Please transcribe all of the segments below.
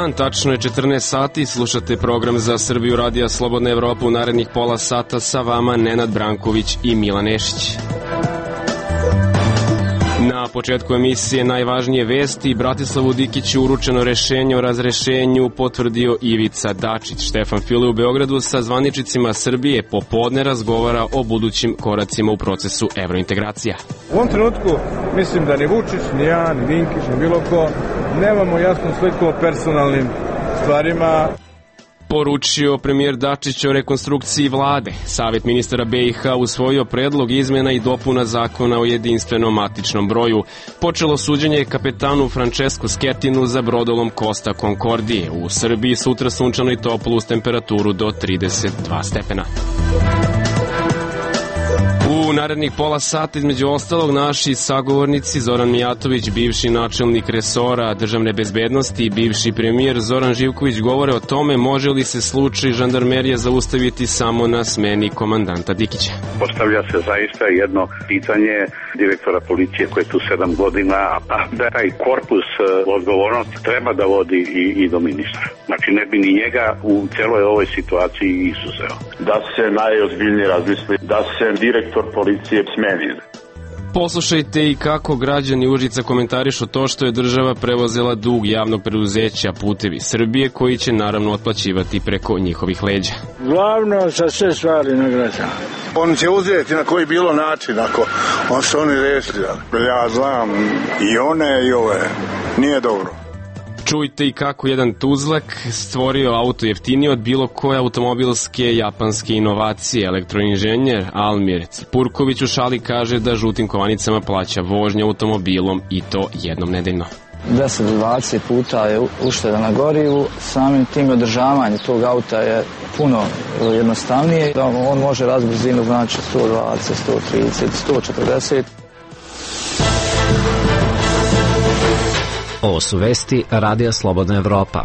dan, tačno je 14 sati, slušate program za Srbiju Radija Slobodna Evropa. U narednih pola sata sa vama Nenad Branković i Milan Nešić. Na početku emisije najvažnije vesti. Bratislavu Dikiću uručeno rešenje o razrešenju potvrdio Ivica Dačić. Štefan File u Beogradu sa zvaničnicima Srbije popodne razgovara o budućim koracima u procesu evrointegracija. U ovom trenutku mislim da ni Vučić, ni ja, ni Dinkić, ni bilo ko nemamo jasnu sliku o personalnim stvarima. Poručio premijer Dačić o rekonstrukciji vlade. Savet ministara BiH usvojio predlog izmena i dopuna zakona o jedinstvenom matičnom broju. Počelo suđenje kapetanu Francesku Sketinu za brodolom Costa Concordije. U Srbiji sutra sunčano i toplo uz temperaturu do 32 stepena. U narednih pola sata između ostalog naši sagovornici Zoran Mijatović, bivši načelnik resora državne bezbednosti i bivši premijer Zoran Živković govore o tome može li se slučaj žandarmerije zaustaviti samo na smeni komandanta Dikića. Postavlja se zaista jedno pitanje direktora policije koji je tu 7 godina, a da taj korpus odgovornosti treba da vodi i do ministra. Znači ne bi ni njega u celoj ovoj situaciji izuzeo. Da se najozbiljnije razmisli, da se direktor policije smeni. Poslušajte i kako građani Užica komentarišu to što je država preuzela dug javnog preduzeća Putevi Srbije, koji će naravno otplaćivati preko njihovih leđa. Glavno sa sve stvari na građana. On će uzeti na koji bilo način, ako on se oni rešili. Ja znam i one i ove. Nije dobro. Čujte i kako jedan Tuzlak stvorio auto jeftinije od bilo koje automobilske japanske inovacije. Elektroinženjer Almir Cipurković u šali kaže da žutim kovanicama plaća vožnja automobilom i to jednom nedeljno. 10-20 puta je ušteda na gorivu, samim tim održavanje tog auta je puno jednostavnije. On može razbiti brzinu, znači 120, 130, 140. Ovo su vesti Radija Slobodna Evropa.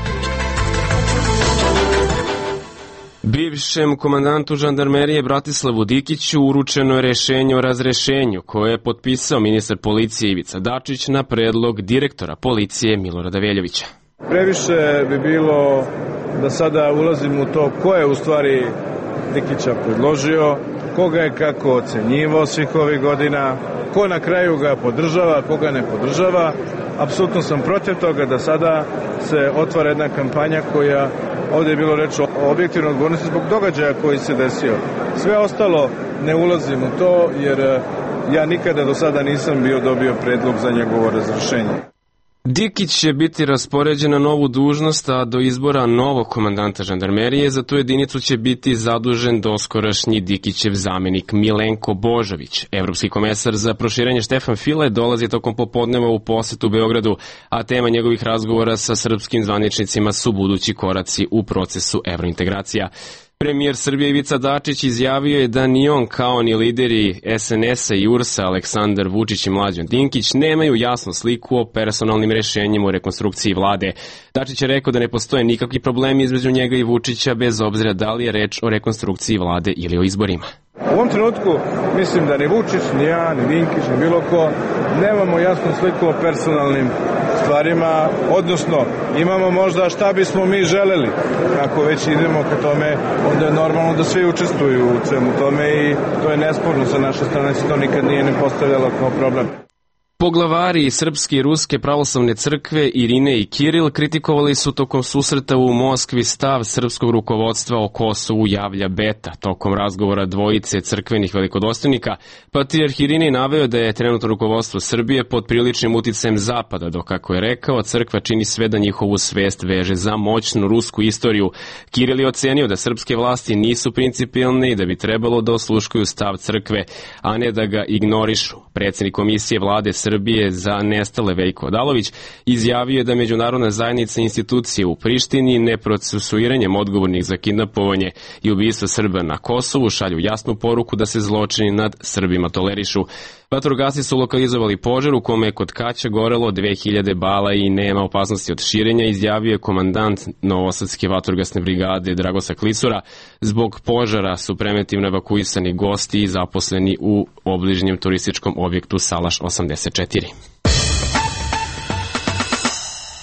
Bivšem komandantu žandarmerije Bratislavu Dikiću uručeno je rešenje o razrešenju koje je potpisao ministar policije Ivica Dačić na predlog direktora policije Milorada Veljovića. Previše bi bilo da sada ulazim u to ko je u stvari Dikića predložio, koga je kako ocenjivao svih ovih godina, ko na kraju ga podržava, koga ne podržava. Apsolutno sam protiv toga da sada se otvara jedna kampanja koja, ovdje je bilo reč o objektivnoj odgovornosti zbog događaja koji se desio. Sve ostalo ne ulazim u to jer ja nikada do sada nisam dobio predlog za njegovo razrešenje. Dikić će biti raspoređen na novu dužnost, a do izbora novog komandanta žandarmerije za tu jedinicu će biti zadužen doskorašnji Dikićev zamenik Milenko Božović. Evropski komesar za proširenje Štefan File dolazi tokom popodneva u posetu Beogradu, a tema njegovih razgovora sa srpskim zvaničnicima su budući koraci u procesu evrointegracija. Premijer Srbije Ivica Dačić izjavio je da ni on kao ni lideri SNS-a i URS-a Aleksandar Vučić i Mlađan Dinkić nemaju jasnu sliku o personalnim rešenjima u rekonstrukciji vlade. Dačić je rekao da ne postoje nikakvi problemi između njega i Vučića bez obzira da li je reč o rekonstrukciji vlade ili o izborima. U ovom trenutku mislim da ni Vučić, ni ja, ni Dinkić, ni bilo ko nemamo jasnu sliku o personalnim stvarima, odnosno imamo možda šta bismo mi želeli. Ako već idemo ka tome, onda je normalno da svi učestvuju u svemu tome i to je nesporno sa naše strane, se to nikad nije ne postavljalo kao problem. Poglavari Srpske i Ruske pravoslavne crkve Irine i Kiril kritikovali su tokom susreta u Moskvi stav srpskog rukovodstva o Kosovu, javlja Beta. Tokom razgovora dvojice crkvenih velikodostojnika, patrijarh Irine naveo da je trenutno rukovodstvo Srbije pod priličnim uticajem Zapada, dok, kako je rekao, crkva čini sve da njihovu svest veže za moćnu rusku istoriju. Kiril je ocenio da srpske vlasti nisu principijelne i da bi trebalo da osluškuju stav crkve, a ne da ga ignorišu. Predsjednik komisije vlade Srbije za nestale Veljko Odalović izjavio je da međunarodna zajednica institucije u Prištini neprocesuiranjem odgovornih za kidnapovanje i ubistvo Srba na Kosovu šalju jasnu poruku da se zločini nad Srbima tolerišu. Vatrogasci su lokalizovali požar u kome je kod Kaća gorelo 2000 bala i nema opasnosti od širenja, izjavio je komandant Novosadske vatrogasne brigade Dragosa Klisura. Zbog požara su preventivno evakuisani gosti i zaposleni u obližnjem turističkom objektu Salaš 84.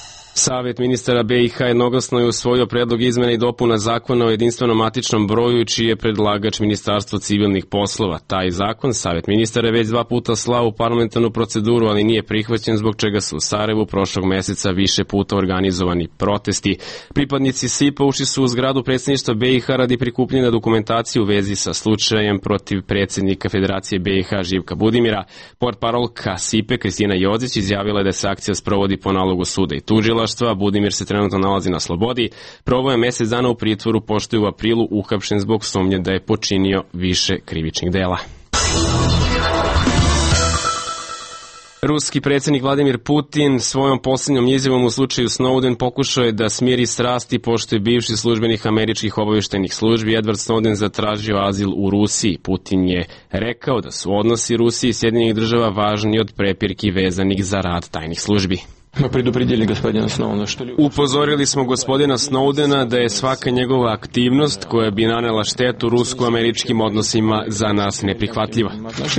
Savet ministara BiH jednoglasno je usvojio predlog izmena i dopuna zakona o jedinstvenom matičnom broju, čiji je predlagač Ministarstvo civilnih poslova. Taj zakon Savet ministara je već 2 puta slao u parlamentarnu proceduru, ali nije prihvaćen, zbog čega su u Sarajevu prošlog meseca više puta organizovani protesti. Pripadnici SIP-a ušli su u zgradu predsjedništva BiH radi prikupljanja dokumentacije u vezi sa slučajem protiv predsjednika Federacije BiH Živka Budimira. Portparolka SIP-e Kristina Jozić izjavila je da se akcija sprovodi po nalogu suda i tužilaštva. Budimir se trenutno nalazi na slobodi. Proveo je mesec dana u pritvoru, pošto je u aprilu uhapšen zbog sumnje da je počinio više krivičnih dela. Ruski predsjednik Vladimir Putin svojom posljednjom izjavom u slučaju Snowden pokušao je da smiri strasti, pošto je bivši službenik američkih obavještajnih službi Edward Snowden zatražio azil u Rusiji. Putin je rekao da su odnosi Rusije i Sjedinjenih država važni od prepirki vezanih za rad tajnih službi. Upozorili smo gospodina Snowdena da je svaka njegova aktivnost koja bi nanela štetu rusko-američkim odnosima za nas neprihvatljiva.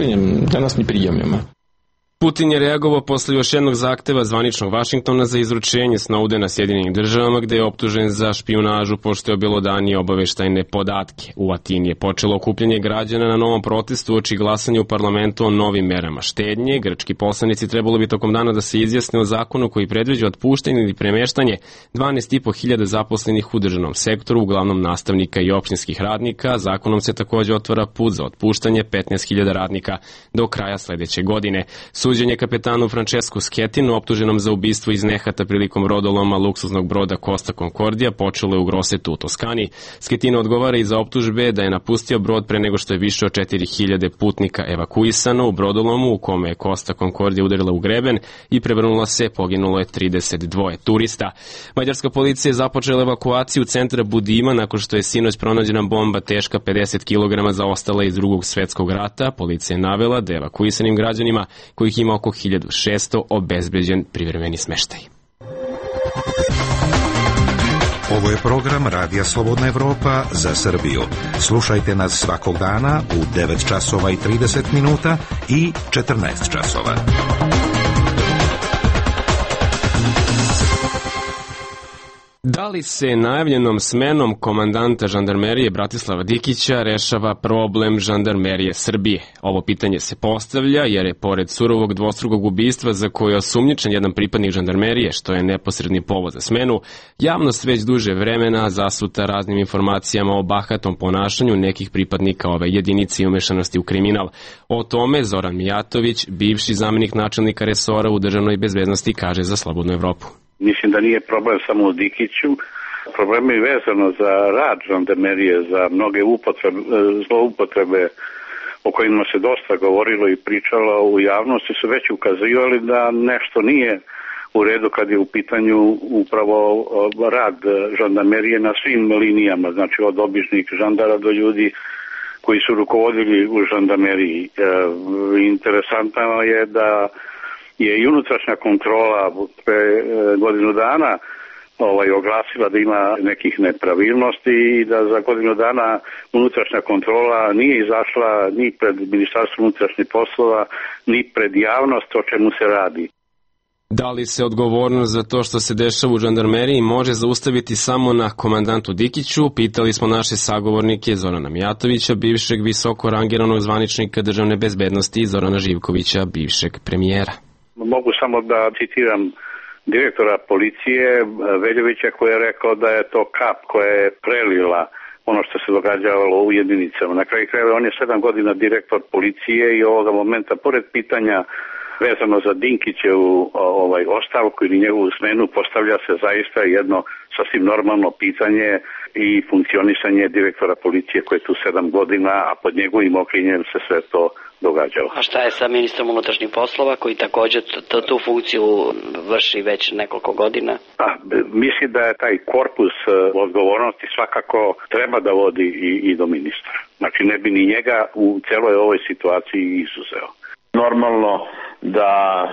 Putin je reagovao posle još jednog zahteva zvaničnog Vašingtona za izručenje Snowdena Sjedinjenim državama, gde je optužen za špijunažu pošto je obelodanio obaveštajne podatke. U Atini je počelo okupljanje građana na novom protestu uoči glasanja u parlamentu o novim merama štednje. Grčki poslanici trebalo bi tokom dana da se izjasne o zakonu koji predviđa otpuštanje ili premeštanje 12.500 zaposlenih u državnom sektoru, uglavnom nastavnika i opštinskih radnika. Zakonom se takođe otvara put za otpuštanje 15.000 radnika do kraja sledeće godine. Suđenje kapetanu Francesku Schettinu, optuženom za ubistvo iz nehata prilikom brodoloma luksuznog broda Costa Concordia, počelo je u Grossetu u Toskani. Schettino odgovara i za optužbe da je napustio brod pre nego što je više od 4.000 putnika evakuisano u brodolomu u kome je Costa Concordia udarila u greben i prevrnula se, poginulo je 32 turista. Mađarska policija je započela evakuaciju centra Budima nakon što je sinoć pronađena bomba teška 50 kg zaostala iz Drugog svetskog rata. Policija je navela da je evakuisanim građanima, kojih ima oko 1600, obezbeđen privremeni smeštaj. Ovo je program Radija Slobodna Evropa za Srbiju. Slušajte nas svakog dana u 9 časova i 30 minuta i 14 časova. Da li se najavljenom smenom komandanta žandarmerije Bratislava Dikića rešava problem žandarmerije Srbije? Ovo pitanje se postavlja jer je pored surovog dvostrukog ubistva za koje je osumnjičen jedan pripadnik žandarmerije, što je neposredni povod za smenu, javnost već duže vremena zasuta raznim informacijama o bahatom ponašanju nekih pripadnika ove jedinice i umešanosti u kriminal. O tome Zoran Mijatović, bivši zamenik načelnika resora u državnoj bezbednosti, kaže za Slobodnu Evropu. Mislim da nije problem samo u Dikiću, problem je vezano za rad žandarmerije, za mnoge zloupotrebe o kojima se dosta govorilo i pričalo u javnosti, su već ukazivali da nešto nije u redu kad je u pitanju upravo rad žandarmerije na svim linijama, znači od običnih žandara do ljudi koji su rukovodili u žandarmeriji. Interesantno je da je i unutrašnja kontrola pre godinu dana oglasila da ima nekih nepravilnosti i da za godinu dana unutrašnja kontrola nije izašla ni pred Ministarstvom unutrašnjih poslova, ni pred javnost o čemu se radi. Da li se odgovornost za to što se dešava u žandarmeriji može zaustaviti samo na komandantu Dikiću? Pitali smo naše sagovornike Zorana Mijatovića, bivšeg visoko rangiranog zvaničnika državne bezbednosti, i Zorana Živkovića, bivšeg premijera. Mogu samo da citiram direktora policije Veljovića, koji je rekao da je to kap koja je prelila ono što se događalo u jedinicama. Na kraju krajeva on je 7 godina direktor policije i ovoga momenta, pored pitanja vezano za Dinkićevu ostavku ili njegovu smenu, postavlja se zaista jedno sasvim normalno pitanje i funkcionisanje direktora policije koji je tu 7 godina, a pod njegovim okriljem se sve to događalo. A šta je sa ministrom unutrašnjih poslova koji također tu funkciju vrši već nekoliko godina? Mislim da je taj korpus odgovornosti svakako treba da vodi i do ministra. Znači ne bi ni njega u celoj ovoj situaciji izuzeo. Normalno da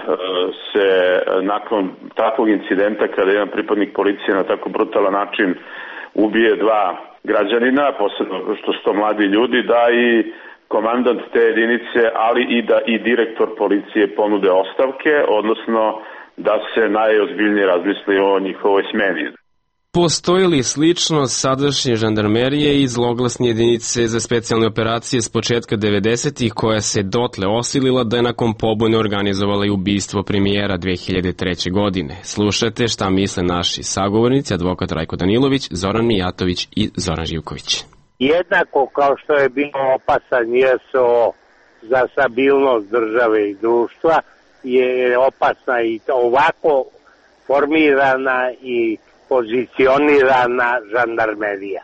se nakon takvog incidenta, kada jedan pripadnik policije na tako brutalan način ubije 2 građanina, posebno što su to mladi ljudi, da i komandant te jedinice, ali i da i direktor policije ponude ostavke, odnosno da se najozbiljnije razmisli o njihovoj smeni. Postoji li sličnost sadašnje žandarmerije i zloglasne jedinice za specijalne operacije s početka 90-ih koja se dotle osilila da je nakon pobune organizovala i ubistvo premijera 2003. godine? Slušajte šta misle naši sagovornici, advokat Rajko Danilović, Zoran Mijatović i Zoran Živković. Jednako kao što je bilo opasan JSO za stabilnost države i društva, je opasna i ovako formirana i pozicionirana žandarmerija.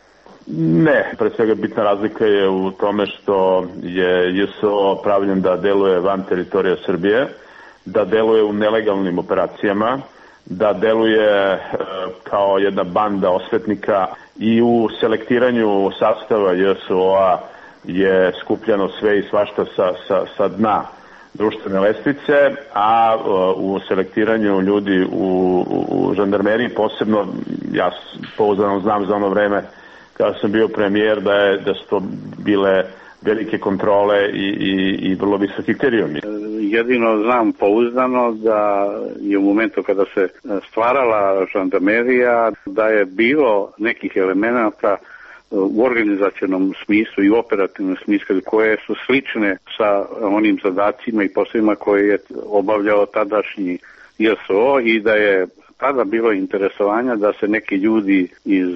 Ne, pre svega bitna razlika je u tome što je JSO pravljen da deluje van teritorija Srbije, da deluje u nelegalnim operacijama, da deluje kao jedna banda osvetnika i u selektiranju sastava JSO-a je skupljano sve i svašta sa dna društvene lestvice, a u selektiranju ljudi u žandarmeriji, posebno ja pouzdano znam za ono vreme kada sam bio premijer da su to bile velike kontrole i vrlo visoki kriterijumi. Jedino znam pouzdano da je u momentu kada se stvarala žandarmerija da je bilo nekih elemenata u organizacionom smislu i operativnom smislu koje su slične sa onim zadacima i poslovima koje je obavljao tadašnji JSO i da je tada bilo interesovanja da se neki ljudi iz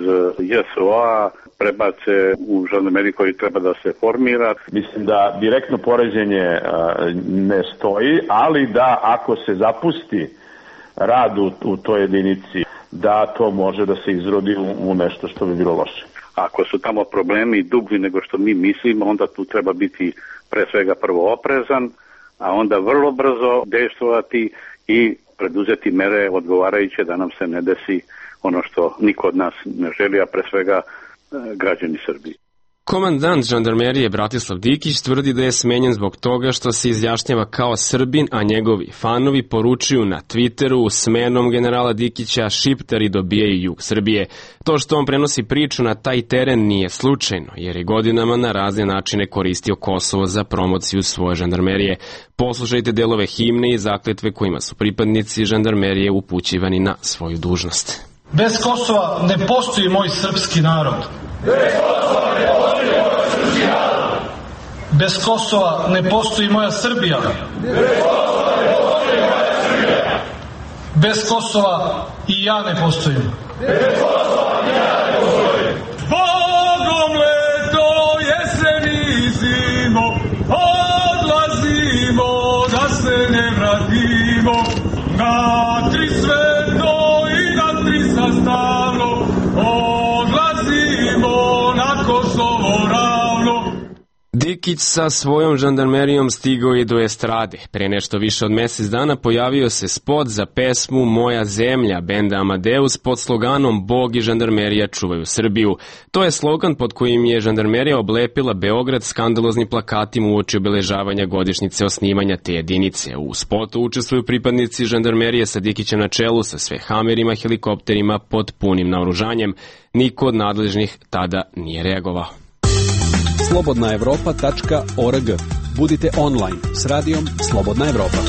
JSO-a prebace u žandarmeriju koji treba da se formira. Mislim da direktno poređenje ne stoji, ali da ako se zapusti rad u toj jedinici, da to može da se izrodi u nešto što bi bilo loše. Ako su tamo problemi dublji nego što mi mislimo, onda tu treba biti pre svega prvo oprezan, a onda vrlo brzo dejstvovati i preduzeti mere odgovarajuće da nam se ne desi ono što niko od nas ne želi, a pre svega građani Srbije. Komandant žandarmerije Bratislav Dikić tvrdi da je smenjen zbog toga što se izjašnjava kao Srbin, a njegovi fanovi poručuju na Twitteru smenom generala Dikića šiptari dobijaju jug Srbije. To što on prenosi priču na taj teren nije slučajno, jer je godinama na razne načine koristio Kosovo za promociju svoje žandarmerije. Poslušajte delove himne i zakletve kojima su pripadnici žandarmerije upućivani na svoju dužnost. Bez Kosova ne postoji moj srpski narod. Bez Kosova ne postoji moja Srbija. Bez Kosova i ja ne postojim. Bogom leto, jesen i zimo, odlazimo da se ne vratimo na tri sveto i na tri sastavno, odlazimo na Kosovo ravno. Dikić sa svojom žandarmerijom stigao je do estrade. Pre nešto više od mesec dana pojavio se spot za pesmu Moja zemlja benda Amadeus pod sloganom Bog i žandarmerija čuvaju Srbiju. To je slogan pod kojim je žandarmerija oblepila Beograd skandaloznim plakatima uoči obeležavanja godišnjice osnivanja te jedinice. U spotu učestvuju pripadnici žandarmerije sa Dikićem na čelu sa sve hamerima, helikopterima pod punim naoružanjem. Niko od nadležnih tada nije reagovao. slobodnaevropa.org. Budite online s radijom Slobodna Evropa.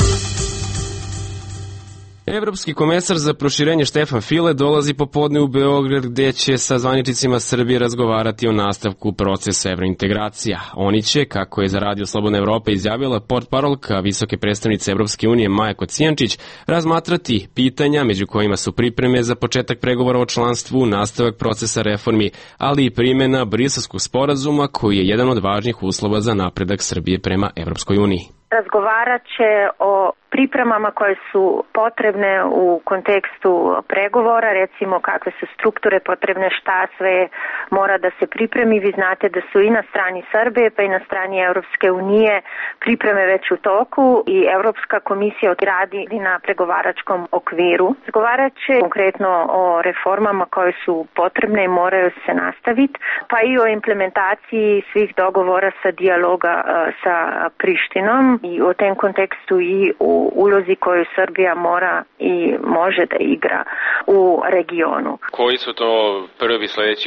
Evropski komesar za proširenje Štefan File dolazi popodne u Beograd gde će sa zvaničnicima Srbije razgovarati o nastavku procesa evrointegracija. Oni će, kako je za radio Slobodna Evropa izjavila portparolka visoke predstavnice Evropske unije Maja Kocijančić, razmatrati pitanja među kojima su pripreme za početak pregovora o članstvu, nastavak procesa reformi, ali i primjena Briselskog sporazuma koji je jedan od važnih uslova za napredak Srbije prema Evropskoj uniji. Razgovarat će o pripremama koje su potrebne u kontekstu pregovora, recimo kakve su strukture potrebne, šta sve mora da se pripremi. Vi znate da su i na strani Srbije pa i na strani Evropske unije pripreme već u toku i Evropska komisija radi na pregovaračkom okviru. Razgovarat će konkretno o reformama koje su potrebne i moraju se nastaviti, pa i o implementaciji svih dogovora sa dijaloga sa Prištinom i u tem kontekstu i u ulozi koju Srbija mora i može da igra u regionu. Koji su to prvi sledeći koraci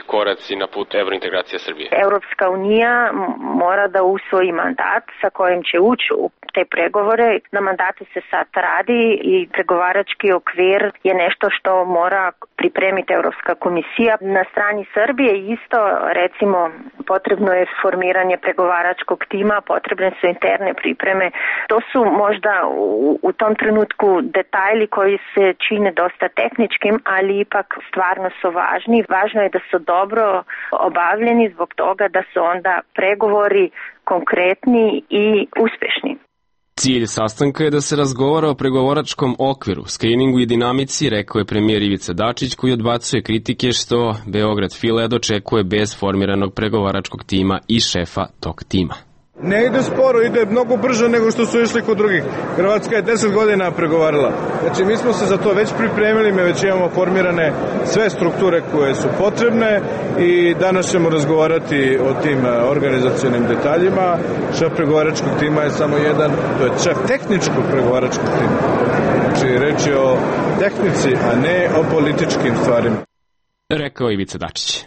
koraci na put evrointegracija Srbije? Europska unija mora da usvoji mandat sa kojim će ući u te pregovore. Na mandatu se sad radi i pregovarački okvir je nešto što mora pripremiti Europska komisija. Na strani Srbije isto, recimo, potrebno je formiranje pregovaračkog tima, potrebne su interne pripreme. To su možda u tom trenutku detalji koji se čine dosta tehničkim, ali ipak stvarno su važni. Važno je da su dobro obavljeni zbog toga da su onda pregovori konkretni i uspješni. Cilj sastanka je da se razgovara o pregovaračkom okviru, skriningu i dinamici, rekao je premijer Ivica Dačić, koji odbacuje kritike što Beograd File dočekuje bez formiranog pregovaračkog tima i šefa tog tima. Ne ide sporo, ide mnogo brže nego što su išli kod drugih. Hrvatska je 10 godina pregovarala. Znači mi smo se za to već pripremili, mi već imamo formirane sve strukture koje su potrebne i danas ćemo razgovarati o tim organizacionim detaljima. Šef pregovaračkog tima je samo jedan, to je šef tehničkog pregovaračkog tima. Znači reč je o tehnici, a ne o političkim stvarima. Rekao Ivica Dačić.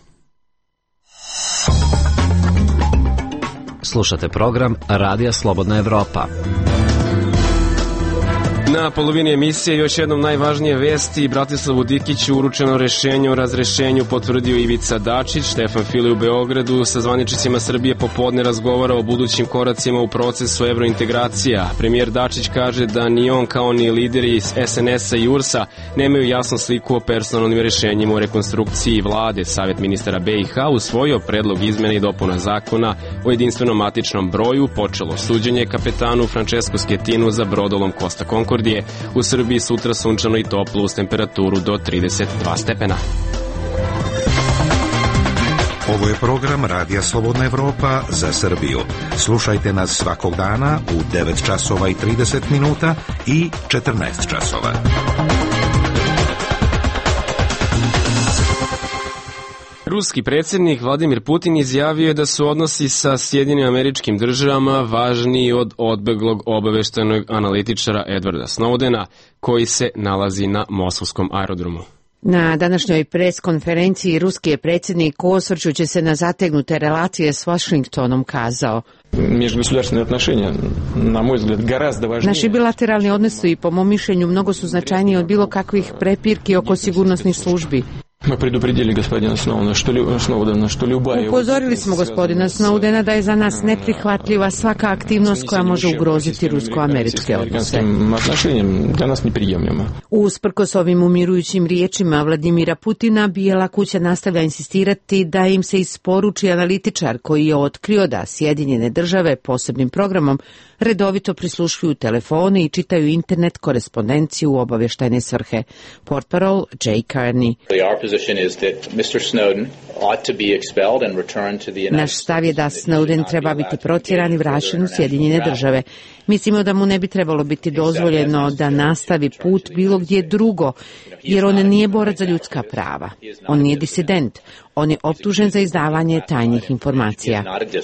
Slušate program Radija Slobodna Evropa. Na polovini emisije još jednom najvažnije vesti. Bratislavu Dikiću uručeno rešenje o razrešenju potvrdio Ivica Dačić. Štefan File u Beogradu sa zvaničnicima Srbije popodne razgovara o budućim koracima u procesu evrointegracija. Premijer Dačić kaže da ni on kao ni lideri iz SNS-a i URS-a nemaju jasnu sliku o personalnim rešenjima o rekonstrukciji vlade. Savjet ministara BiH usvojio predlog izmena i dopuna zakona o jedinstvenom matičnom broju. Počelo suđenje kapetanu Francesco Schettinu za brodolom Costa Concordia. U Srbiji sutra sunčano i toplo uz temperaturu do 32 stepena. Ovo je program Radija Slobodna Evropa za Srbiju. Slušajte nas svakog dana u 9 časova i 30 minuta i 14 časova. Ruski predsjednik Vladimir Putin izjavio je da su odnosi sa Sjedinjenim Američkim Državama važniji od odbeglog obaveštajnog analitičara Edwarda Snowdena, koji se nalazi na moskovskom aerodromu. Na današnjoj pres konferenciji ruski je predsjednik, osvrćući se na zategnute relacije s Washingtonom, kazao: naši bilateralni odnosi, po mom mišljenju, mnogo su značajniji od bilo kakvih prepirki oko sigurnosnih službi. Upozorili smo gospodina Snowdena da je za nas neprihvatljiva svaka aktivnost koja može ugroziti rusko-američke odnose. Usprkos ovim umirujućim riječima Vladimira Putina, Bijela kuća nastavlja insistirati da im se isporuči analitičar koji je otkrio da Sjedinjene Države posebnim programom redovito prisluškuju telefone i čitaju internet korespondenciju u obavještajne svrhe. Portparol Jay Carney: naš stav je da Snowden treba biti protjeran i vraćen u Sjedinjene Države. Mislimo da mu ne bi trebalo biti dozvoljeno da nastavi put bilo gdje drugo, jer on nije borac za ljudska prava. On nije disident. On je optužen za izdavanje tajnih informacija.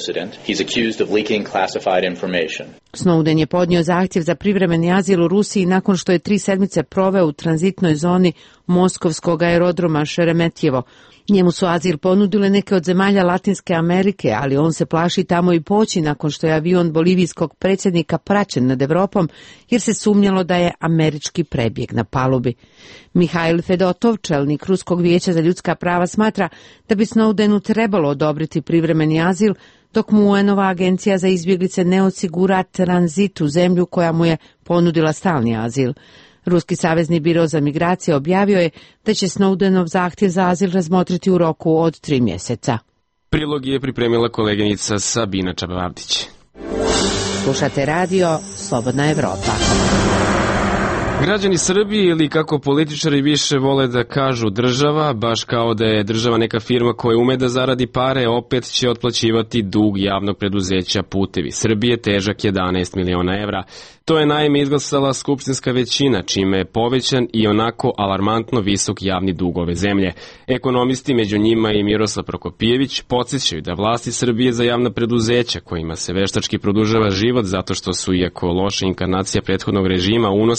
Snowden je podnio zahtjev za privremeni azil u Rusiji nakon što je 3 sedmice proveo u tranzitnoj zoni moskovskog aerodroma Šeremetjevo. Njemu su azil ponudile neke od zemalja Latinske Amerike, ali on se plaši tamo i poći nakon što je avion bolivijskog predsjednika praćen nad Evropom, jer se sumnjalo da je američki prebjeg na palubi. Mihail Fedotov, čelnik Ruskog vijeća za ljudska prava, smatra da bi Snowdenu trebalo odobriti privremeni azil, dok mu UN-ova agencija za izbjeglice ne osigura tranzit u zemlju koja mu je ponudila stalni azil. Ruski savezni biro za migracije objavio je da će Snowdenov zahtjev za azil razmotriti u roku od 3 mjeseca. Prilog je pripremila koleginica Sabina Čabavdić. Slušate radio Slobodna Evropa. Građani Srbije, ili kako političari više vole da kažu država, baš kao da je država neka firma koja ume da zaradi pare, opet će otplaćivati dug javnog preduzeća Putevi Srbije, težak 11 miliona evra. To je naime izglasala skupštinska većina, čime je povećan i onako alarmantno visok javni dug ove zemlje. Ekonomisti, među njima i Miroslav Prokopijević, podsjećaju da vlasti Srbije za javna preduzeća, kojima se veštački produžava život zato što su, iako loša inkarnacija prethodnog režima, unosan,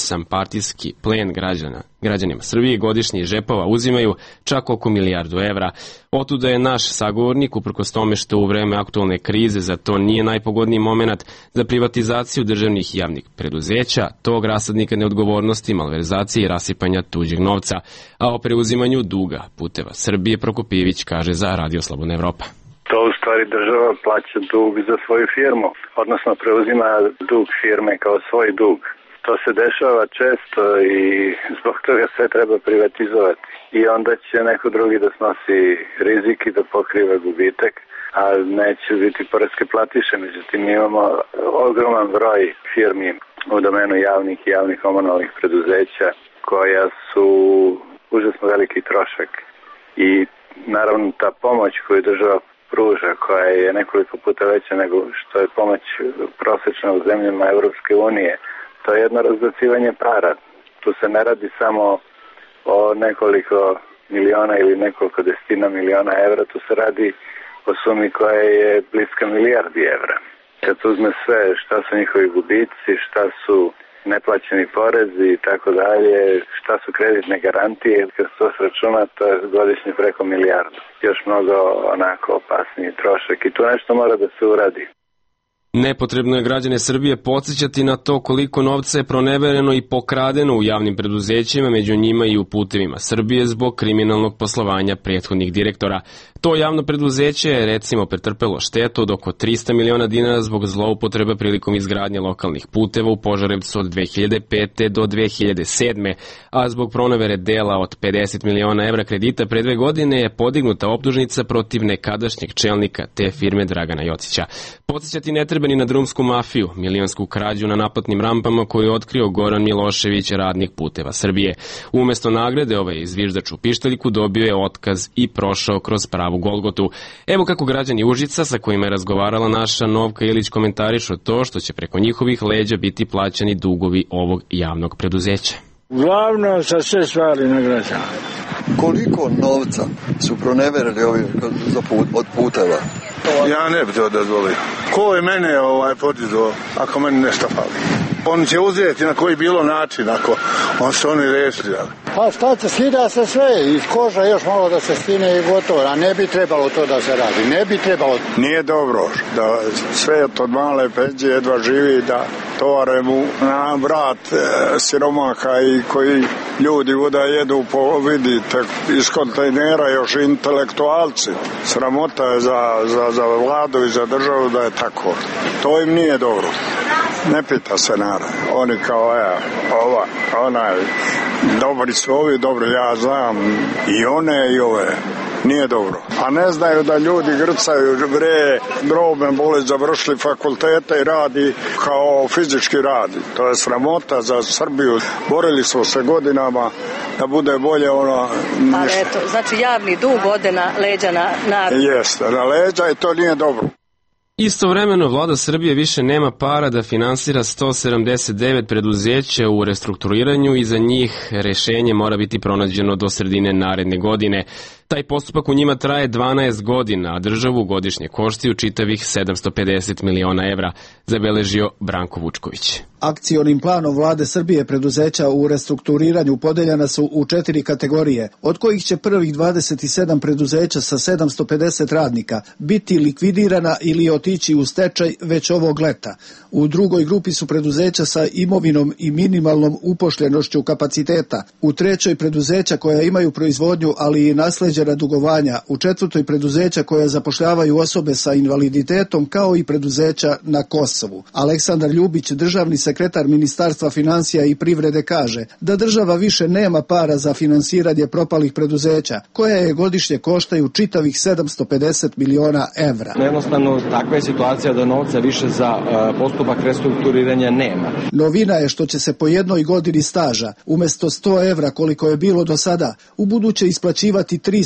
partijski plen građanima Srbije godišnje iz džepova uzimaju čak oko milijardu evra. Otuda je naš sagovornik, uprkos tome što u vreme aktualne krize za to nije najpogodniji moment za privatizaciju državnih i javnih preduzeća, tog rasadnika neodgovornosti, malverzacije i rasipanja tuđeg novca, a o preuzimanju duga Puteva Srbije Prokopijević kaže za Radio Slobodna Evropa. To u stvari država plaća dug za svoju firmu, odnosno preuzima dug firme kao svoj dug. To se dešava često i zbog toga sve treba privatizovati. I onda će neko drugi da snosi rizik i da pokriva gubitak, a neće biti poreske platiše. Međutim, imamo ogroman broj firmi u domenu javnih i javnih komunalnih preduzeća koja su užasno veliki trošak. I naravno ta pomoć koju država pruža, koja je nekoliko puta veća nego što je pomoć prosečna u zemljama Evropske unije, to je jedno razbacivanje para. Tu se ne radi samo o nekoliko miliona ili nekoliko desetina miliona evra, tu se radi o sumi koja je bliska milijardi evra. Kad uzme sve šta su njihovi gubici, šta su neplaćeni porezi i tako dalje, šta su kreditne garantije, kad se to sračuna, to je godišnje preko milijardu. Još mnogo onako opasniji trošak i tu nešto mora da se uradi. Nepotrebno je građane Srbije podsjećati na to koliko novca je pronevereno i pokradeno u javnim preduzećima, među njima i u Putevima Srbije zbog kriminalnog poslovanja prethodnih direktora. To javno preduzeće je recimo pretrpelo štetu od oko 300 miliona dinara zbog zloupotreba prilikom izgradnje lokalnih puteva u Požarevcu od 2005. do 2007. A zbog pronevere dela od 50 miliona evra kredita pre 2 godine je podignuta optužnica protiv nekadašnjeg čelnika te firme Dragana Jocića. Podsjećati ne treba ni na drumsku mafiju, milionsku krađu na naplatnim rampama koju je otkrio Goran Milošević, radnik Puteva Srbije. Umesto nagrade ovaj zviždač u pištaljku dobio je otkaz i prošao kroz pravu Golgotu. Evo kako građani Užica sa kojima je razgovarala naša Novka Ilić komentarišu to što će preko njihovih leđa biti plaćani dugovi ovog javnog preduzeća. Glavno sa sve stvari na građana. Koliko novca su proneverili ovi od Puteva? Ja ne bi to dozvolio. Ko je mene podizao ako meni nešto fali? On će uzeti na koji bilo način ako on se oni rešili. Pa šta se, skida se sve, iz koža još malo da se skine i gotovo, a ne bi trebalo to da se radi, ne bi trebalo. Nije dobro da sve od male peđe jedva živi, da tovare mu na vrat siromaka i koji ljudi voda jedu po vidite iz kontejnera još intelektualci. Sramota je za vladu i za državu da je tako. To im nije dobro. Ne pita se narod. Oni kao onaj, dobri su ovi, dobri, ja znam i one i ove. Nije dobro. A ne znaju da ljudi grcaju, drobne boli, završili fakultete i radi kao fizički radi. To je sramota za Srbiju. Borili smo se godinama da bude bolje ono ništa. Ali eto, znači javni dug ode na leđa naroda. Jeste, na leđa i to nije dobro. Istovremeno, vlada Srbije više nema para da finansira 179 preduzeća u restrukturiranju i za njih rešenje mora biti pronađeno do sredine naredne godine. Taj postupak u njima traje 12 godina, a državu godišnje koštaju čitavih 750 miliona evra, zabeležio Branko Vučković. Akcionim planom vlade Srbije preduzeća u restrukturiranju podeljena su u 4 kategorije, od kojih će prvih 27 preduzeća sa 750 radnika biti likvidirana ili otići u stečaj već ovog leta. U drugoj grupi su preduzeća sa imovinom i minimalnom upošljenošću kapaciteta, u trećoj preduzeća koja imaju proizvodnju ali i nasleđena dugovanja, u četvrtoj preduzeća koja zapošljavaju osobe sa invaliditetom kao i preduzeća na Kosovu. Aleksandar Ljubić, državni sekretar Ministarstva financija i privrede, kaže da država više nema para za finansiranje propalih preduzeća, koja je godišnje koštaju čitavih 750 miliona evra. Jednostavno, takva je situacija da novca više za postupak restrukturiranja nema. Novina je što će se po jednoj godini staža, umesto 100 evra koliko je bilo do sada, u buduće isplaćivati 3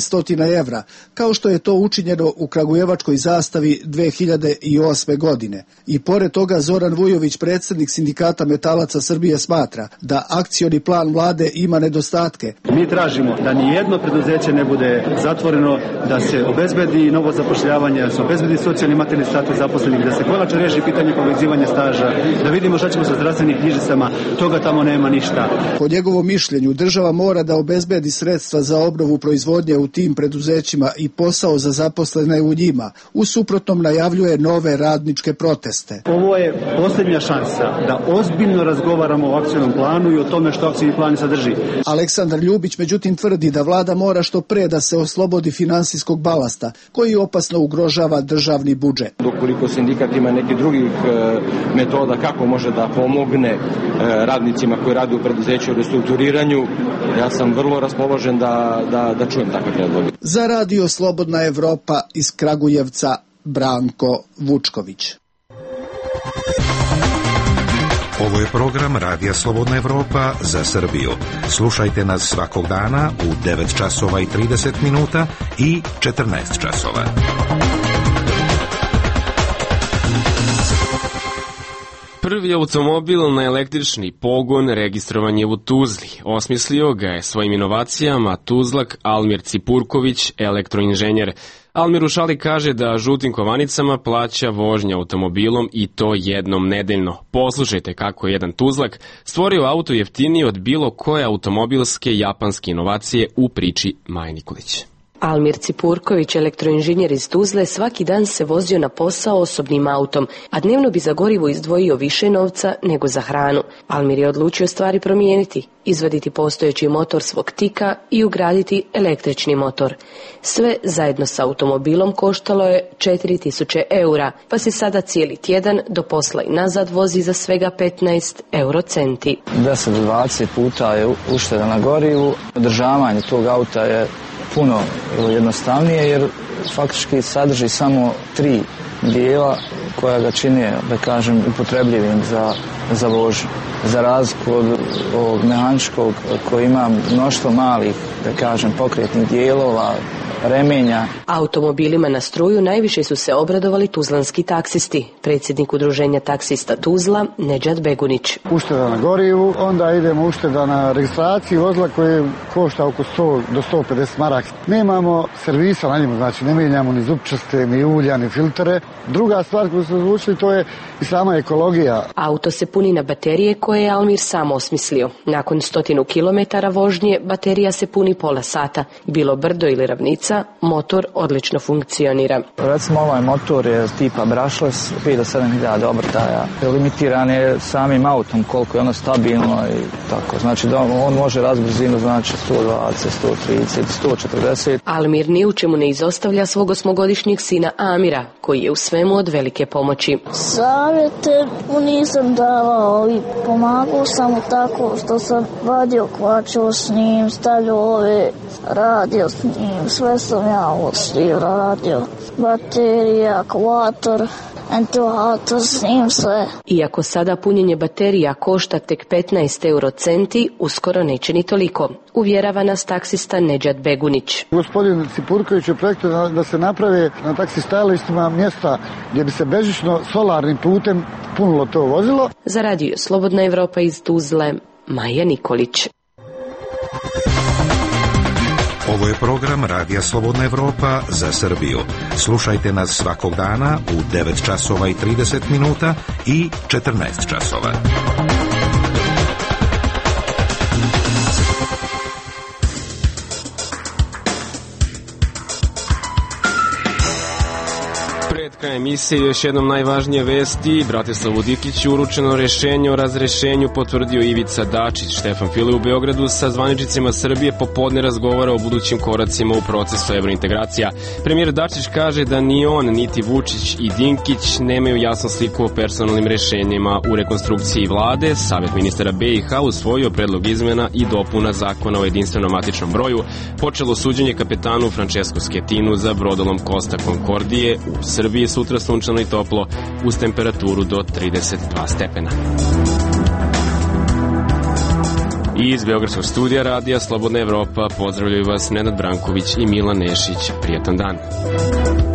300 evra, kao što je to učinjeno u kragujevačkoj Zastavi 2008. godine. I pored toga Zoran Vujović, predsjednik Sindikata metalaca Srbije, smatra da akcioni plan vlade ima nedostatke. Mi tražimo da ni jedno preduzeće ne bude zatvoreno, da se obezbedi novo zapošljavanje, da se obezbedi socijalni materijalni status zaposlenih, da se konačno riješi pitanje povezivanja staža, da vidimo šta ćemo sa zdravstvenim knjižicama, toga tamo nema ništa. Po njegovom mišljenju, država mora da obezbedi sredstva za obnovu proizvodnje u tim preduzećima i posao za zaposlene u njima. U suprotnom najavljuje nove radničke proteste. Ovo je posljednja šansa da ozbiljno razgovaramo o akcijnom planu i o tome što akcijni plan sadrži. Aleksandar Ljubić međutim tvrdi da vlada mora što pre da se oslobodi finansijskog balasta koji opasno ugrožava državni budžet. Ukoliko sindikat ima neki drugih metoda kako može da pomogne radnicima koji rade u preduzeću u restrukturiranju, ja sam vrlo raspoložen da čujem takve predloge. Za Radio Slobodna Evropa iz Kragujevca, Branko Vučković. Ovo je program Radija Slobodna Evropa za Srbiju. Slušajte nas svakog dana u 9 časova i 30 minuta i 14 časova. Prvi automobil na električni pogon registrovan je u Tuzli. Osmislio ga je svojim inovacijama Tuzlak Almir Cipurković, elektroinženjer. Almir u šali kaže da žutim kovanicama plaća vožnja automobilom i to jednom nedeljno. Poslušajte kako je jedan Tuzlak stvorio auto jeftiniji od bilo koje automobilske japanske inovacije u priči Maje Nikolić. Almir Cipurković, elektroinženjer iz Tuzle, svaki dan se vozio na posao osobnim autom, a dnevno bi za gorivo izdvojio više novca nego za hranu. Almir je odlučio stvari promijeniti, izvaditi postojeći motor svog tika i ugraditi električni motor. Sve zajedno sa automobilom koštalo je 4000 eura, pa se sada cijeli tjedan do posla i nazad vozi za svega 15 eurocenti. 10-20 puta je ušteda na gorivu. Održavanje tog auta je puno jednostavnije jer faktički sadrži samo 3 dijela koja ga čine, da kažem, upotrebljivim za vožnju. Za razliku od ovog mehaničkog koji ima mnoštvo malih, da kažem, pokretnih dijelova, remenja. Automobilima na struju najviše su se obradovali tuzlanski taksisti. Predsjednik udruženja taksista Tuzla, Nedžad Begunić. Ušteda na gorivu, onda idemo ušteda na registraciju vozila koje košta oko 100 do 150 maraka. Nemamo servisa na njemu, znači ne mijenjamo ni zupčaste, ni ulja, ni filtere. Druga stvar koju su odlučili to je i sama ekologija. Auto se puni na baterije koje je Almir sam osmislio. Nakon 100 kilometara vožnje baterija se puni pola sata. Bilo brdo ili ravnica, motor odlično funkcionira. Recimo ovaj motor je tipa brushless, 5 do 7.000 obrtaja. Limitiran je samim autom koliko je ono stabilno i tako. Znači da on može razbrzinu, znači 120, 130, 140. Almir ni u čemu ne izostavlja svog 8-godišnjeg sina Amira, koji je u svemu od velike pomoći. Savjete mu nisam davao i pomagao sam mu tako što sam vadio kvačio s njim, stavljao ove, radio s njim, sve sam ja ovo radio. Baterija, akvator, ventilator, s njim sve. Iako sada punjenje baterija košta tek 15 eurocenti, uskoro neće ni toliko, uvjerava nas taksista Nedžad Begunić. Gospodin Cipurković je projektio da se naprave na taksi stajalištima mjesta gdje bi se bežično solarnim putem punilo to vozilo. Za Radio Slobodna Evropa iz Tuzle, Maja Nikolić. Ovo je program Radija Slobodna Evropa za Srbiju. Slušajte nas svakog dana u 9 časova i 30 minuta i 14 časova. Krajem emisije još jednom najvažnije vesti. Bratislavu Dikiću uručeno rješenje o razrešenju potvrdio Ivica Dačić. Štefan File u Beogradu sa zvaničnicima Srbije popodne razgovara o budućim koracima u procesu evrointegracija. Premijer Dačić kaže da ni on, niti Vučić i Dinkić nemaju jasnu sliku o personalnim rješenjima u rekonstrukciji vlade. Savjet ministara BiH usvojio predlog izmena i dopuna zakona o jedinstvenom matičnom broju. Počelo suđenje kapetanu Francesco Schettinu za brodolom Costa Concordije u Srbiji. Sutra sunčano i toplo uz temperaturu do 32 stepena. I iz Beogradskog studija Radija Slobodna Evropa pozdravljaju vas Nenad Branković i Milan Nešić. Prijatan dan.